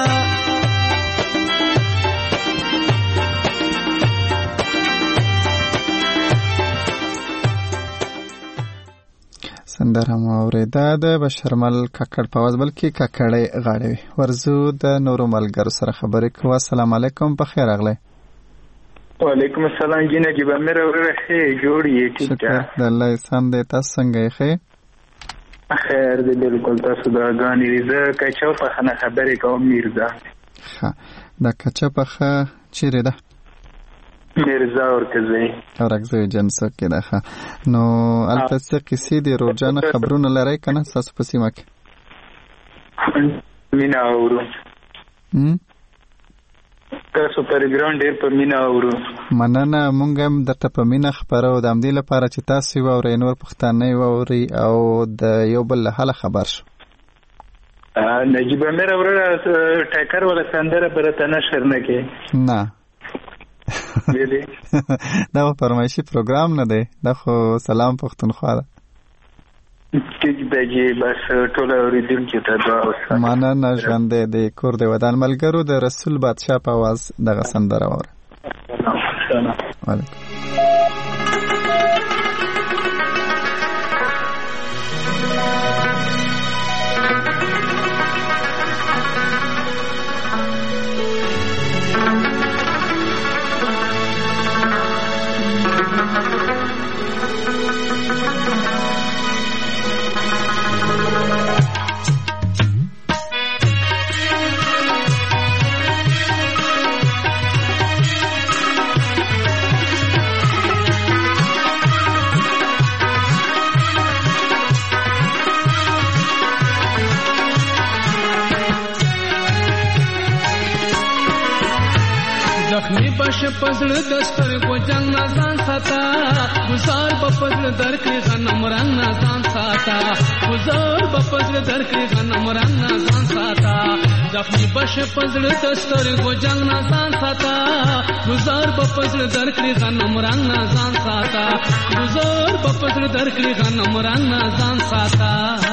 A: سندره مو اورېده د بشرمل ککړ په आवाज بلکې ککړې غاړې ورزو د نورو ملګرو سره خبرې کوو. السلام علیکم، په خیر راغلی.
K: وعلیکم السلام جی نجیب امیر اورې جوړی ټیک ده
A: د الله احسان دې. تاسو څنګه یې؟
K: خیر دې بالکل. تاسو دا غانې زه کچو په خنه خبرې کوم میرزا.
A: ها دا کچو په خ چیرې ده؟
K: میرزا ورکزی
A: ورکزی جنسو کې ده. نو البته څه قصې دي روزانه خبرونه لري کنه تاسو په سیمه کې؟
K: مینا اورو تاسو پروګرام ډېر په مینا اورو.
A: مننه. مونږ هم درته په مینا خبرو د همدې لپاره چې تاسو واورئ نور پښتانه واوري او د یو بل له حاله خبر شو.
K: نجیب امیر اورې ټاکر ولا سندره برته نشر نه کې
A: نه دا فرمایشي پروګرام نه دی، دا خو سلام پښتونخوا ده.
K: ټیک دی جی بس ټول اوریدونکو ته دعا وکړه.
A: مننه. ژوند دې کور دې ودان. ملګرو د رسول بادشاه په आवाज دغه سندره وره. وعلیکم.
L: پزړه دستر کو جنگ نازان ساتا گزار بپزړه درکې غنم رنگ نازان ساتا گزار بپزړه درکې غنم رنگ نازان ساتا زخمی بش پزړه دستر کو جنگ نازان ساتا گزار بپزړه درکې غنم رنگ نازان ساتا گزار بپزړه درکې غنم رنگ نازان ساتا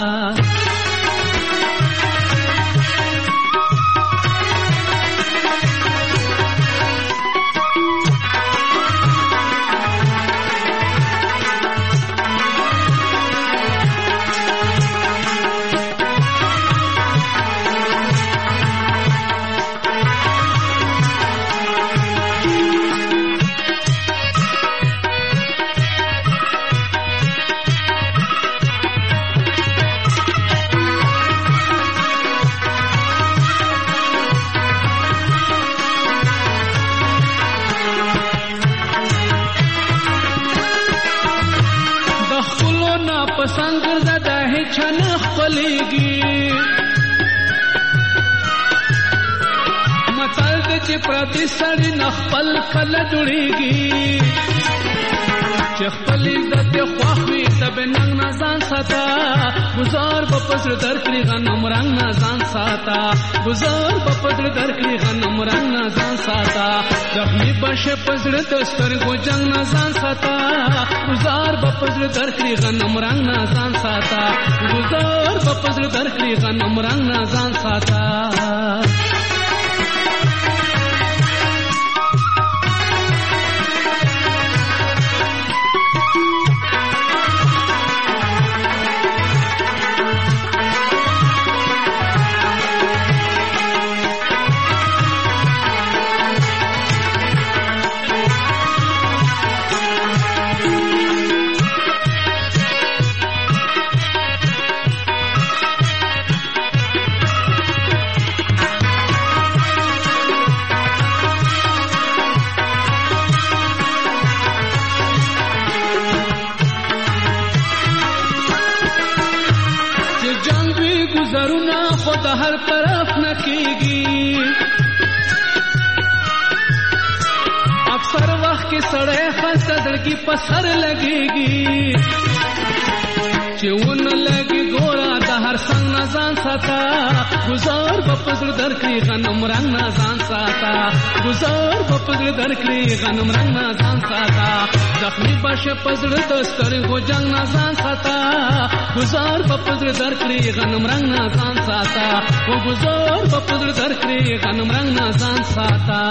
L: پراتی سړی نخپل کله جوړیږي چې خپل عزت خوښوي د بننګ نازان ساتا گزار بپزړه درکړي غنم رنگ نازان ساتا گزار بپزړه درکړي غنم رنگ نازان ساتا زخمی بشه پزړه دسترګو جنگ نازان ساتا گزار بپزړه درکړي غنم رنگ نازان ساتا گزار بپزړه درکړي غنم رنگ نازان ساتا جنگ وی گزارونه خو د هر طرف نه کیږي اکثر وخت کې سړی خلته دړګي په سر لګيږي چې ونه لګي ګورا د هر څنګ نه ځان ساته گزار په پزړه درکړي غنم رنگ نه ځان ساته گزار په پزړه درکړي غنم رنگ نه ځان ساته زخمي بشه پزړه د سترګو جنگ نه ځان ساته گزار په پزړه درکړي غنم رنگ نه ځان ساته او گزار په پزړه درکړي غنم رنگ نه ځان ساته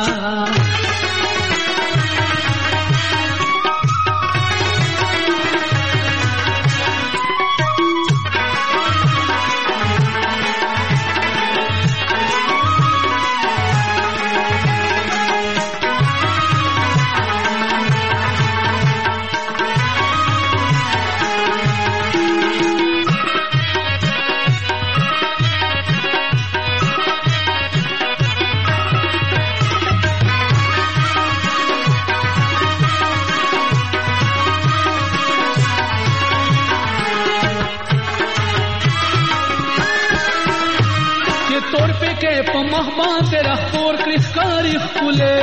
L: په مخبان تیرا خور کړی ښکاري ښکلې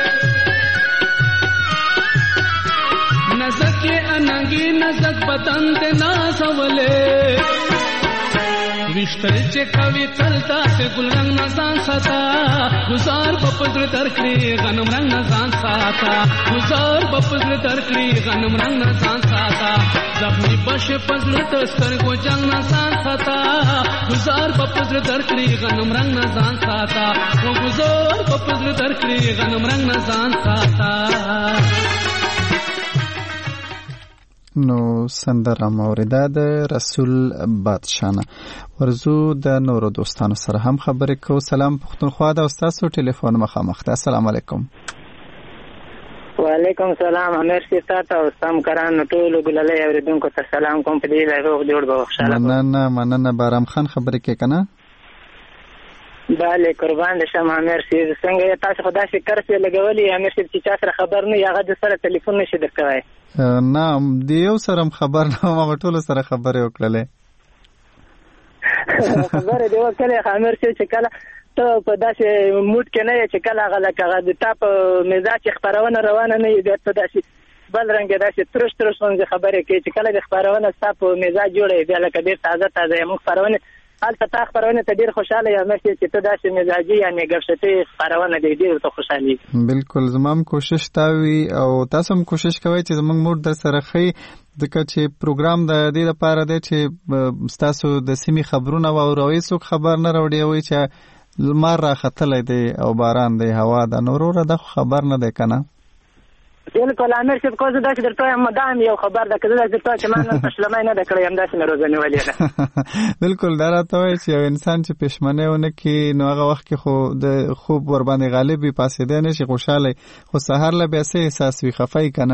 L: نزک یې اننګي نزک بدن ته نازولې وشتل چې کوي تل داسې ګل رنګ نه ځان ساته گزار په پزړه درکړي غنم رنګ نه ځان ساته گزار په پزړه درکړي غنم رنګ نه ځان ساته زخمي بشه پزړه د سترګو جنگ نه ځان ساته گزار په پزړه درکړي غنم رنګ نه ځان ساته او گزار په پزړه درکړي غنم رنګ نه ځان ساته
A: نو سندره موریده د رسول بادشانه ورزو د نورو دوستانو سره هم خبرې کو. سلام پښتونخوا د استادو ټلیفون مخامخ ده. السلام علیکم.
M: وعلیکم سلام. امیر سیتا او سم کران ټول ګللې اوریدونکو ته سلام کوم. په دې لایو جوړ به خوشاله
A: مننه مننه بارام خان خبرې کې کنه.
M: bale قربان شم امیر سي څنګه تاسو خدای شکر سي لګولې امیر سي چې تاسو خبر نه یغه د سره ټلیفون نشي درکوي.
A: نه دیو سره خبر نه ما ټول سره خبرې وکړلې.
M: خبره دی وکړه امیر سي چې کله ته په داسې موډ کې نه چې کله غلا کغه د تاپ مزاج خبرونه روانه نه دی ته داسې بل رنګ داسې ترش ترش څنګه خبره کوي چې کله د خبرونه تاپ مزاج جوړي بیا لکه ډیر تازه تازه موږ خبرونه حالت تا خبرونه ته ډیر خوشاله یم چې ته داسې مزاجي یعنی غفشتي خبرونه دې ډیر ته خوشالي.
A: بالکل زمام کوشش تا وی او تاسو هم کوشش کوئ چې زموږ موډ در سره خي دغه چې پروګرام د دې لپاره دی چې تاسو د سیمې خبرونه واوروي څوک خبر نه راوړي وي چې لمر را ختلې دی او باران دی هوا د نورو د خبر نه دی کنه.
M: بالکل امیر چې کوزه داسې درته مدام یو خبر ده کله چې ته چې ما نه پښلمای نه دکړې هم داسې روزنه ولې ده.
A: بالکل دا راته وایي چې یو انسان چې پښمنه ونه کې نو هغه وخت کې خو د خوب ور باندې غالب وي پاسې دی نشي خوشاله خو سحر له به سه احساس وي خفای کنه.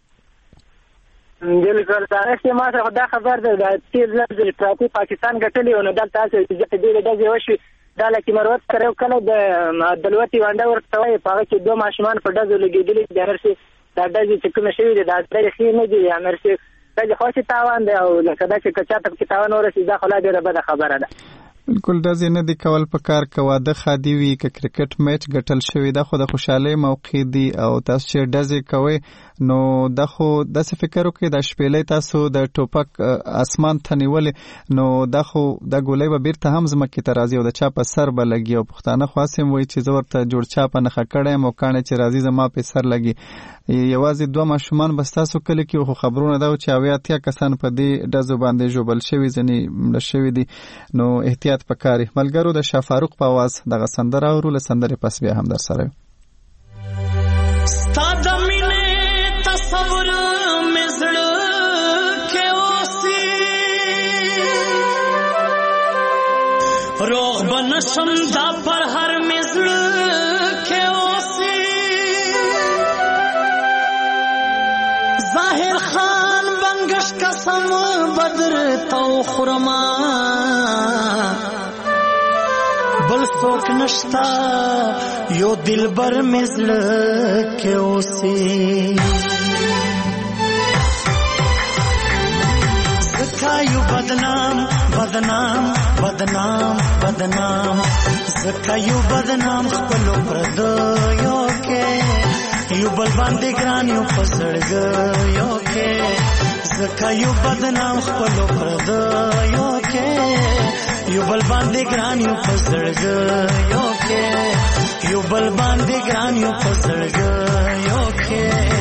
M: بالکل دا چې ما سره دا خبر ده د تیر لفظ ټراپی پاکستان ګټلی او نو دلته چې دې دې وشي دا لکه مروت سره کله د دلوتي وانډه ورته وایي په هغه کې دوه ماشومان په ډزو لګېدلي د هرڅه دا د چې کوم شي دا د خې نه دي امر شي دا خو چې تاوان دی او لکه دا چې کچاته کې تاوان ورسي دا خلا ډیره بده خبره ده.
A: بالکل دا زینه دی کول په کار کوا د خادي وی ک کرکټ میچ ګټل شوی دا خو د خوشاله موقع دی او تاسو چې ډزې کوي نو دا خو د څه فکر وکړئ د شپېلې تاسو د ټوپک اسمان ته نیولې نو دا خو د ګولې به بیرته هم زمکه ته راځي او د چا په سر به لګي او پښتانه خاصم وای چې زور ته جوړ چا په نخ کړه مو کانه چې راځي زما په سر لګي. یوازې دوه ماشومان بس تاسو کله کې خو خبرونه دا چې اویا اتیا کسان په دې ډزو باندې جوړل شوی ځنی مړ شوی دي نو احتیاط پکاري. ملګرو د شاه فاروق په आवाज دغه سندره او له سندره پس بیا هم در سره
G: ستاد مینه تصور مزړه کې اوسي روغ بنشم دا پر هر مزړه کې اوسي ظاهر خان بنگش قسم بدر تو خرما بل څوک نشتا یو دلبر مزړه کې اوسي زکا یو بدنام
N: بدنام بدنام بدنام زکه یو بدنام خپلو پردیو کې یو بل باندې ګران یو پسړګیو کې زکه یو بدنام خپلو پردیو کې یو بل باندې ګران یو پسړګیو کې یو بل باندې ګران یو پسړګیو کې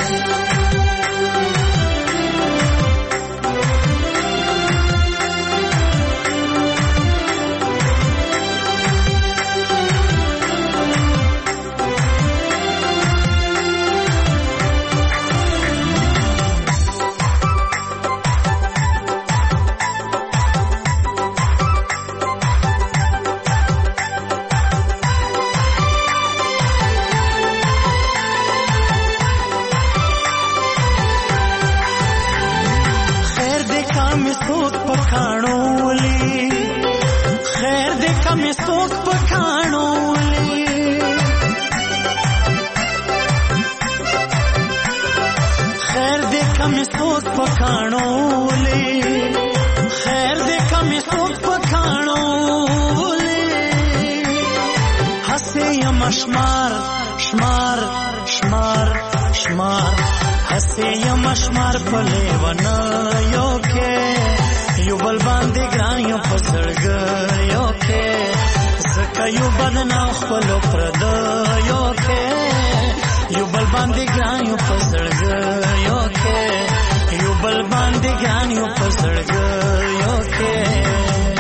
N: شمار شمار شمار شمار هسه یم شمار په لیوانه یو کې یو بل باندې ګران یو پسړګ یو کې زکه یو بدنام خپل پرد یو کې یو بل باندې ګران یو پسړګ یو کې یو بل باندې ګران یو پسړګ یو کې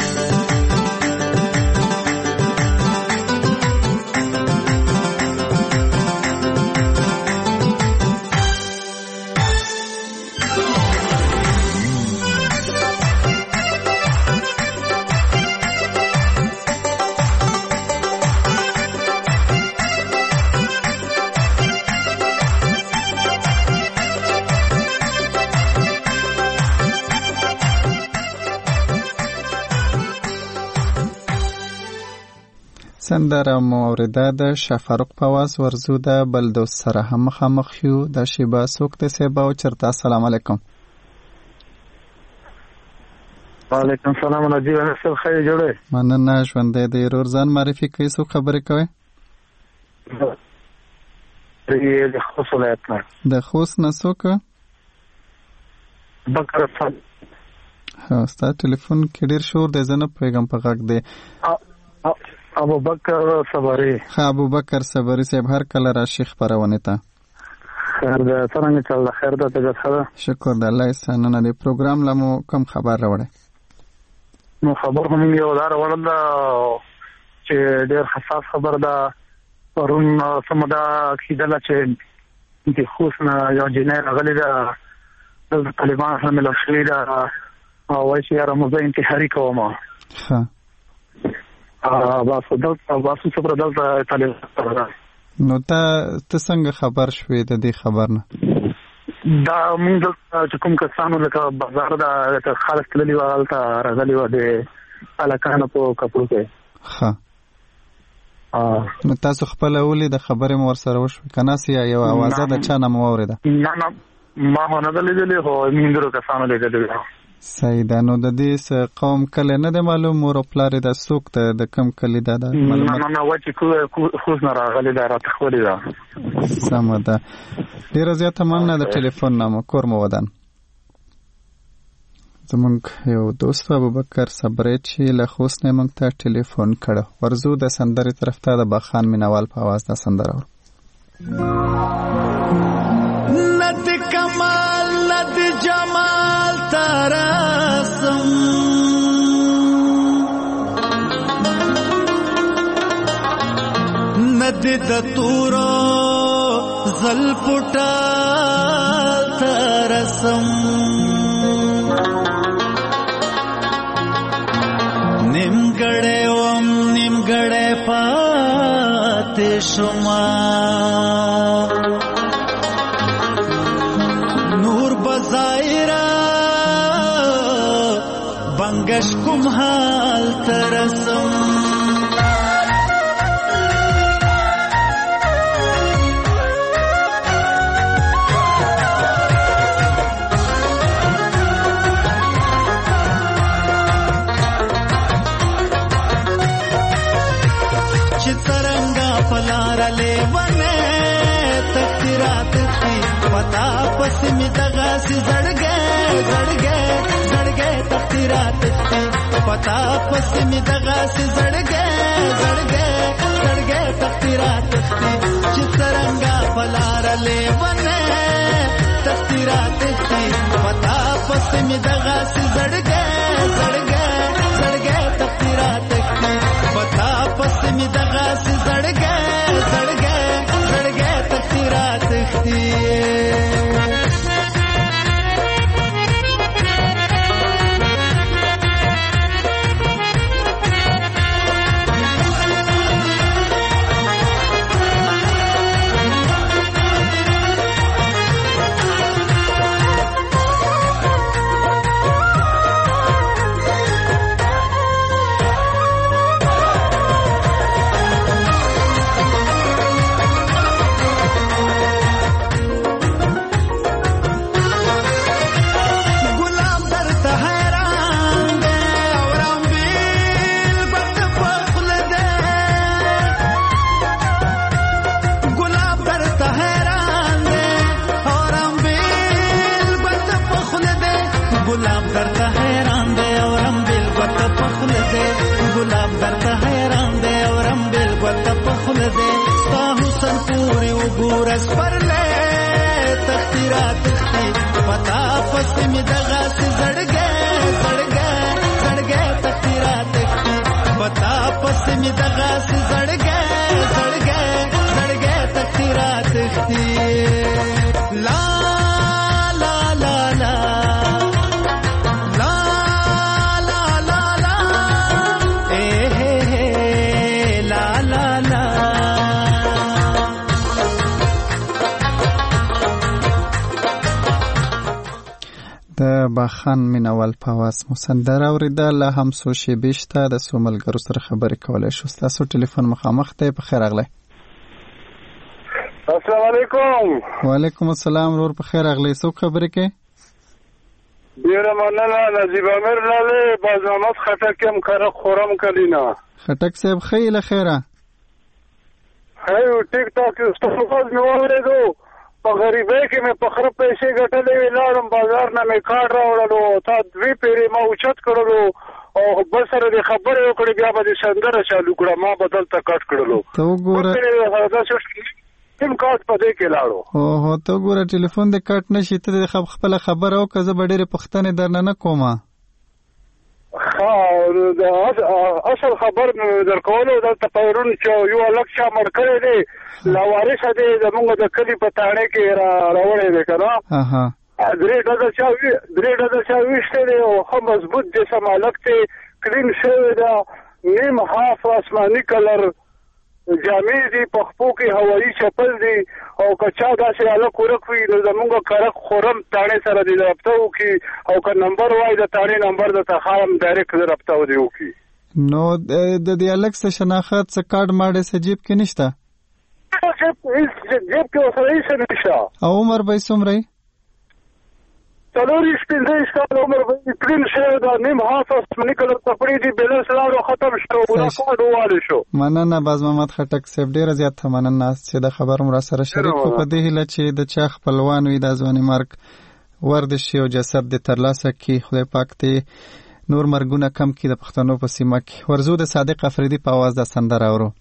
A: سندره مو اوریده د شفاروق په واز ورزو د بلدوس سره هم مخامخ یو د شیبا سوک د سیبا او چرته. السلام علیکم.
O: وعلیکم السلام. نجیب نصر خیر جوړه
A: مننه. ژوندې د رور ځان معرفي کوي سو خبرې کوي
O: د خوست ولایت نه
A: د خوست نه څوک
O: بکر صاحب.
A: ها ستا ټلیفون کې ډیر شور دی زنه پیغام په غږ دی.
O: ابو بکر صبری.
A: ها ابو بکر صبری صاحب هر کله راشي خبرونه ته.
O: خیر ده څنګه چل خیر ده ته ښه.
A: شکر د الله ستانه دی پروګرام لمو کم خبر راوړی.
O: نو خبر هم یو دار ورنده چې ډیر حساس خبر ده. پرون سمدا کیدل چې د خوسنا یو جنیر غلی ده د طالبان هم له شوی ده او وایي چې رمضان انتحاري کوم.
A: ها
O: ا باسو دلته باسو صبر دلته طالبان.
A: نو ته ته څنګه خبر شوې د دې خبر نه؟
O: دا موږ چې کوم کسانو لکه بازار دا خالص تللی و حالته راغلی و د علاقانو په کپړو کې.
A: ها نو تاسو خپل اولی د خبرې مور سره وشو کنه سي یو اوازه د چا نه مو اوریده؟
O: نه نه ما نه دلې هو میندرو کسانو لیدل.
A: سیدا نو د دې قوم کله نه د معلوم مور پلار د سوق ته د کم کلی دا د
O: معلومات نه نه وایي کو خوښ نه راغلی دا راته خولي دا
A: سمده. ډیر زیاته مننه د ټلیفون نامه کور مو ودان. زمونږ یو دوست ابوبکر صبری چې له خوست نه موږ ته ټلیفون کړه. ورزو د سندرې طرف ته د باخان مینوال په आवाज د سندره
N: ند کمال ند جمال ترسم ند د تورو زلپټا ترسم نیمګړې وم نیمګړې پاتې شوما نور بظاهرا بنگش کوم حال ترسم پلار لیونه تقدیرات تختی پتا پس می دغه سي زړګې زړګې زړګې تقدیرات تختی پتا پس می دغه سي زړګې زړګې زړګې تقدیرات تختی چې څنګه پلار لیونه تقدیرات تختی پتا پس می دغه سي زړګې زړګې زړګې تقدیرات تختی پتا پس می دغه سي زړګې زړګې زړګې تقدیرات تختی ګورس پرله تقدیرات تختی پتا پس می دغه سي زړګې زړګې زړګې تقدیرات تختی پتا پس می دغه سي زړګې زړګې زړګې تقدیرات تختی لا لا لا لا لا لا لا لا اے لا لا لا
A: د باخان مینوال په واس مسندر اوریدا له هم سو شی بشته د سوملګرو سره خبرې کولای شو. تاسو ټلیفون مخامخ ته په خیر اغله.
P: السلام علیکم.
A: وعلیکم السلام ورور په خیر اغله. څوک خبرې کوي؟
P: ډیره مننه نجیب امیر لاله بازامت خټکم کړه خورم کلینا.
A: خټک صاحب خیله خیره.
P: هیو ټیک ټاک ستاسو خو نو ورېدو. په غریبۍ کې مې په خره پیسې ګټلې وې لاړم بازار نه مې کارډ راوړلو تا دوی پیرې ما اوچت کړلو او بل سره دې خبرې وکړې بیا به دې سندره چالو کړه ما به دلته کټ کړلو
A: ته وګوره
P: سیم کارت په دې کې لاړو
A: اوهو ته وګوره ټلیفون دې کټ نشي ته دې خپله خبره وکړه زه به ډېرې پوښتنې درنه نه کوم.
P: اصل خبر در کولو دلته پرون چې یو هلک چا مړ کړی دی لاوارثه دی زمونږ د کلي په تاڼې کې راوړی دی که نه درې ډزه چا درې ډزه چا ویشتی دی او ښه مضبوط جسم هلک دی کلین شوی ده نیم هاف آسماني کلر جامې دي په خپو کې هوایي چپل دي او که چا داسې هلک ورک وي نو زمونږ کرک خورم تاڼې سره دې رابطه وکړي او که نمبر وای د تاڼې نمبر درته ښایم ډایرکټ رابطه دې وکړي.
A: نو د دې هلک څه شناخت څه کارډ ماډې څه جیب کې نشته؟
P: جیب کې ورسره هېڅ نشته.
A: او عمر به یې څومره وي؟
P: څلور یې پنځه یې کاله عمر به یې کلین شوی ده نیم هاف آسماني کلر کپړې دي بیلنس لاړو ختم شو دا کارډ ووالی شو.
A: مننه باز محمد خټک صاحب ډېره زیاته مننه چې د خبر مو راسره شریک کړو په دې هیله چې د چا خپلوان وي دا ځواني مرګ ورد شي او جسد دې ترلاسه کړي خدای پاک دې نور مرګونه کم کړي د پښتنو په سیمه کې. ورځو د صادق افریدي په اواز د سندره اورو.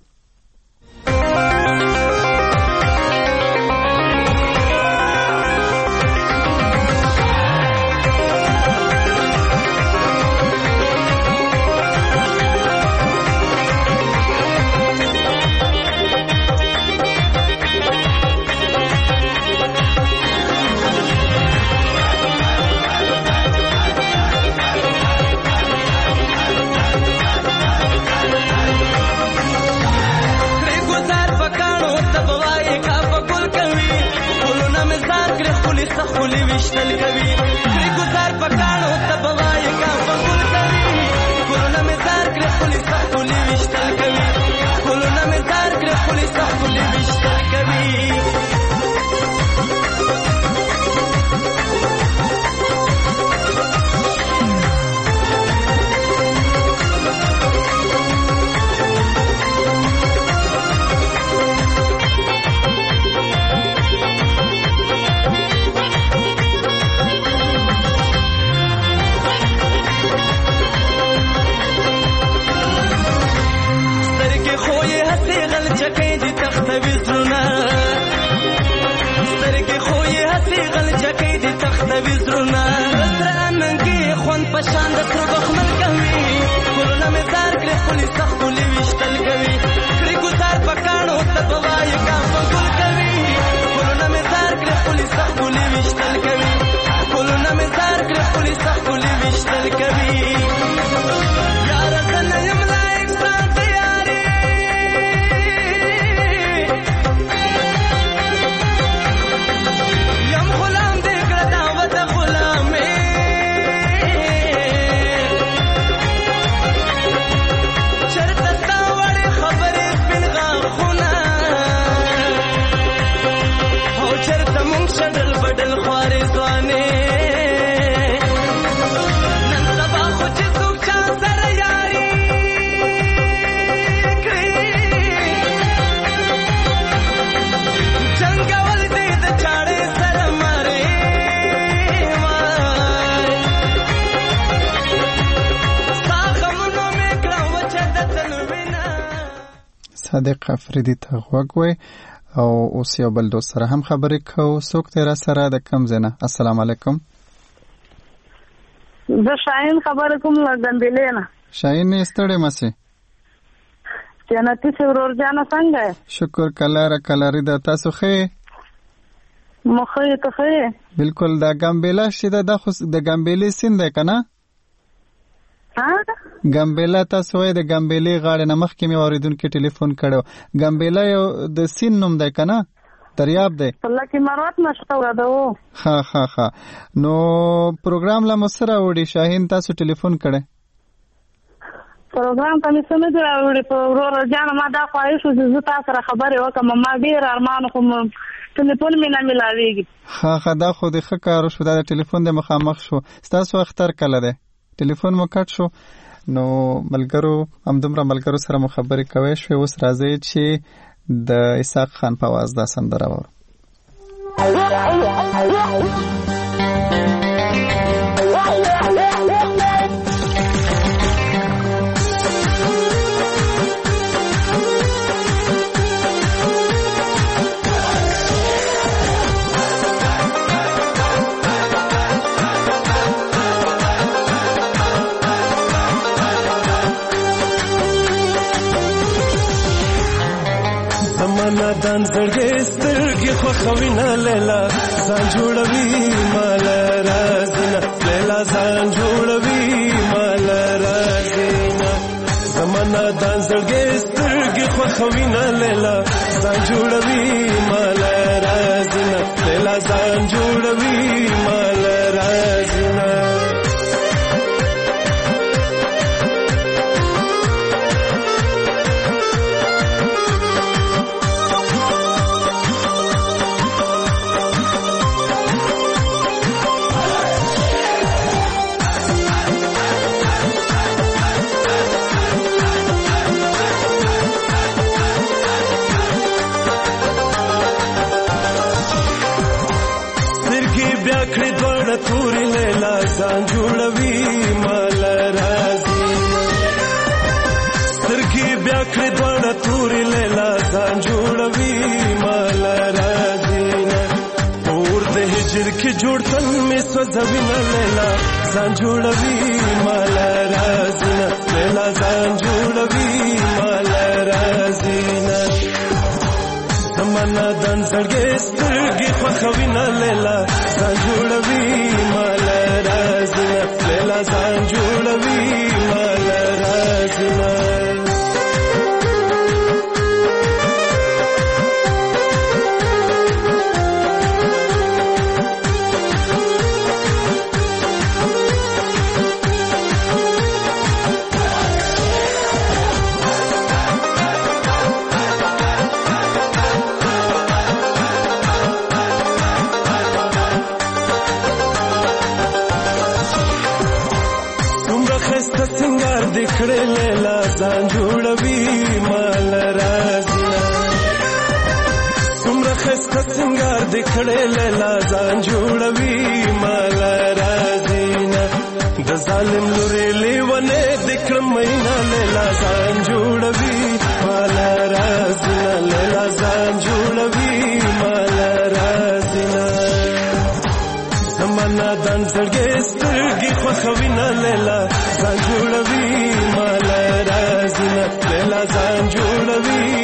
G: خولي وشتل کوي کړي گزار پکانو تبوای کا فقول کوي کولونه مې زار کړي خولي خولي وشتل کوي کولونه مې زار کړي خولي خولي وشتل کوي. کوي زړونه سره ننګي خوند پشان د سر بخمل کوي ګلونه مې زار کړې خولي سخولي وشتل کوي کړي ګزار پکانو تبوای کا فګل کوي ګلونه مې زار کړې خولي سخولي وشتل کوي ګلونه مې زار کړې خولي سخولي وشتل کوي یار زنه یم لایک سات یاري یم غلام دې کړه دعوت غلامې چرته ستا وړې خبرې سپین غاښونه او چرته مونږ شډل بډل خوارې ځوانې نن سبا خو چې څوک چا سره یاري کړي جنګول دې د چاړې سره مارې وای ستا غمونو مې کړه وچه د تن وینه.
A: صادق افریدي ته غوږ وی او اوس یو بل دوست سره هم خبرې کوو. څوک دی را سره د کوم ځای نه؟ السلام علیکم.
Q: زه شاهین خبرې کوم له ګمبېلې نه.
A: شاهین ستړی مسې؟
Q: جنتي سي ورور جانه څنګه یې؟
A: شکر کلاره کلاري ده. تاسو ښه یې؟
Q: مو ښه یې ته ښه یې؟
A: بلکل. دا ګمبېله چې ده دا خو د ګمبېلې سیند دی که نه؟ ګمبېله تاسو وایي د ګمبېلې غاړې نه مخکې مې اورېدونکي ټلیفون کړی و. ګمبېله یو د سیند نوم دی که نه؟ دریاب دی.
Q: په لکې مروت مشهوره ده. او
A: ښه ښه ښه نو پروګرام له مو څه راوړي شاهین؟ تاسو ټلیفون کړی
Q: پروګرام ته مې څه نه دي راوړي. په وروره جانه ما دا خواهش و چې زه تا سره خبرې وکړم. ما ډېر ارمان خو ټلیفون مې نه میلاوېږي.
A: ښه ښه دا خو د ښه کار شو. دا د ټلیفون د مخامخ شو. ستاسو اختر کله دی؟ ټلیفون مو کټ شو. نو ملګرو همدومره ملګرو سره مو خبرې کوی شوې. اوس راځئ چې د اسحاق خان په اواز دا سندره واورو.
R: زمانه دان زړګې سترګې خوښوي نه لیلا ځان جوړوي مال رازینا لیلا ځان جوړوي مال رازینا زمانه دان زړګې سترګې خوښوي نه لیلا ځان جوړوي مال رازینا لیلا ځان جوړوي مال رازینا توري لیلا ځان جوړوي مال رازینا سترګې بیا کړې دواړه توري لیلا ځان جوړوي مال رازینا اور د هجر کې جوړ تن مې سوځوي نه لیلا ځان جوړوي مال رازینا لیلا ځان جوړوي مال رازینا زمانه دن زړګې سترګې خوښوي نه لیلا ځان جوړوي مال رازینا لیلا ځان جوړوي مال رازینا دکړې لیلا ځان جوړوي مال رازینا څومره ښایسته سینګار دکړې لیلا ځان جوړوي مال رازینا د ظالم لورې لیونې دکړم مینا لیلا ځان جوړوي مال رازینا لیلا ځان جوړوي مال رازینا زمانه خوخوي نه لیلا ځان جوړوي مال رازي نه لیلا ځان جوړوي